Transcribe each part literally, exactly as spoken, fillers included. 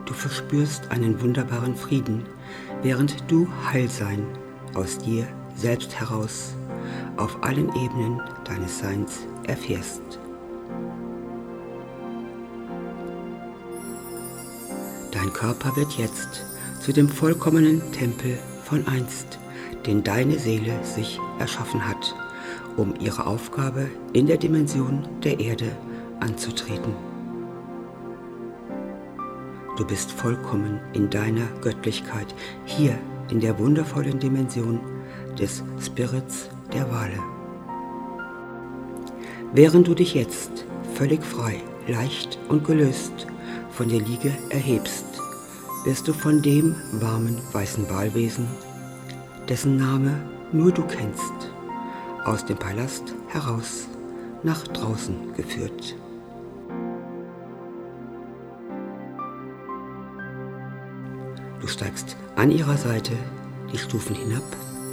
Du verspürst einen wunderbaren Frieden, während du Heilsein aus dir selbst heraus auf allen Ebenen deines Seins erfährst. Dein Körper wird jetzt zu dem vollkommenen Tempel von einst, den deine Seele sich erschaffen hat, um ihre Aufgabe in der Dimension der Erde anzutreten. Du bist vollkommen in deiner Göttlichkeit, hier in der wundervollen Dimension des Spirits der Wale. Während du dich jetzt völlig frei, leicht und gelöst von der Liege erhebst, wirst du von dem warmen weißen Walwesen, dessen Name nur du kennst, aus dem Palast heraus nach draußen geführt. Du steigst an ihrer Seite die Stufen hinab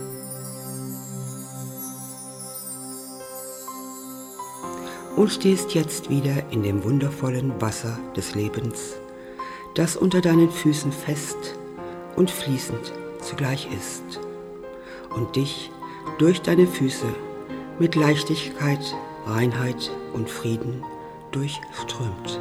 und stehst jetzt wieder in dem wundervollen Wasser des Lebens, das unter deinen Füßen fest und fließend zugleich ist und dich durch deine Füße mit Leichtigkeit, Reinheit und Frieden durchströmt.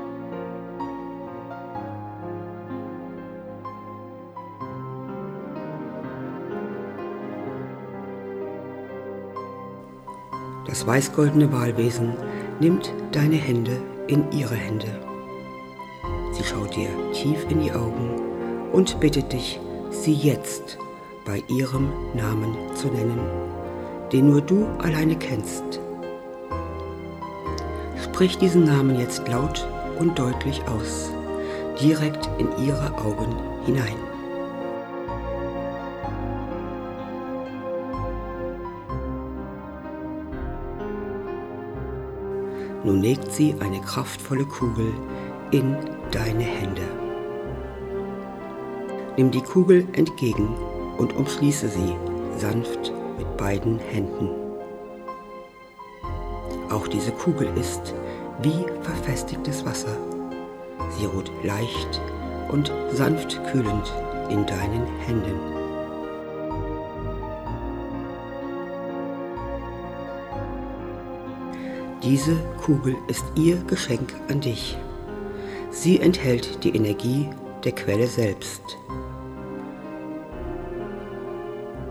Das weißgoldene Walwesen nimmt deine Hände in ihre Hände. Sie schaut dir tief in die Augen und bittet dich, sie jetzt bei ihrem Namen zu nennen, den nur du alleine kennst. Sprich diesen Namen jetzt laut und deutlich aus, direkt in ihre Augen hinein. Nun legt sie eine kraftvolle Kugel in deine Hände. Nimm die Kugel entgegen und umschließe sie sanft mit beiden Händen. Auch diese Kugel ist wie verfestigtes Wasser. Sie ruht leicht und sanft kühlend in deinen Händen. Diese Kugel ist ihr Geschenk an dich. Sie enthält die Energie der Quelle selbst,